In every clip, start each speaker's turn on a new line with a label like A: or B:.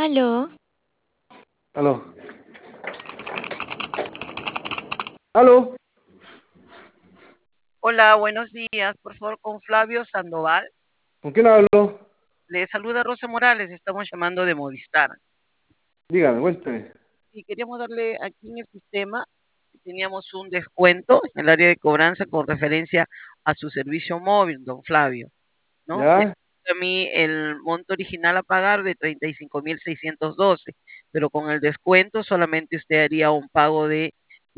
A: Aló,
B: Aló. Aló.
C: Hola, buenos días. Por favor, con Flavio Sandoval.
B: ¿Con quién hablo?
C: Le saluda Rosa Morales. Estamos llamando de Movistar.
B: Dígame, cuénteme.
C: Y queríamos darle aquí en el sistema, teníamos un descuento en el área de cobranza con referencia a su servicio móvil, don Flavio, ¿no? Me
B: ¿Ya?
C: a mí el monto original a pagar de 35.612, pero con el descuento solamente usted haría un pago de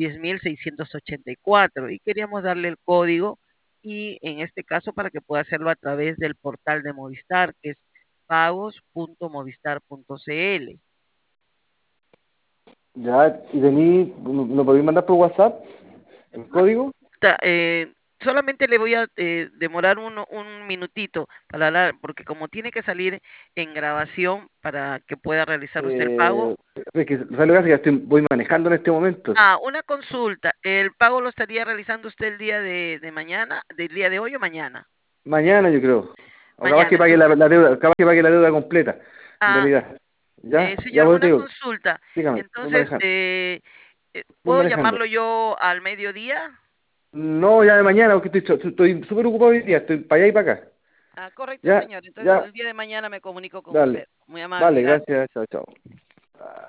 C: 10.684 y queríamos darle el código y en este caso para que pueda hacerlo a través del portal de Movistar, que es pagos.movistar.cl.
B: ¿Ya? ¿Y tení, no podéis mandar por WhatsApp el código?
C: Ta- eh, Solamente le voy a demorar un minutito para hablar, porque como tiene que salir en grabación para que pueda realizar usted el pago.
B: Es que, ¿sabes lo que pasa? Que voy manejando en este momento.
C: Ah, una consulta. ¿El pago lo estaría realizando usted el día de mañana, del día de hoy o mañana?
B: Mañana, yo creo. O capaz que
C: Mañana.
B: pague la deuda, capaz que pague la deuda completa, en
C: Ah,
B: realidad. ¿Ya? Ya
C: señor,
B: vos te
C: una
B: digo,
C: consulta.
B: dígame, voy
C: Entonces,
B: manejando. Voy
C: ¿puedo
B: manejando.
C: llamarlo yo al mediodía?
B: No, ya de mañana, porque estoy súper ocupado hoy día, estoy para allá y para acá.
C: Ah, correcto,
B: Ya,
C: señor. Entonces,
B: ya,
C: el día de mañana me comunico con
B: dale.
C: usted. Muy amable,
B: Vale,
C: gracias.
B: gracias, chao, chao.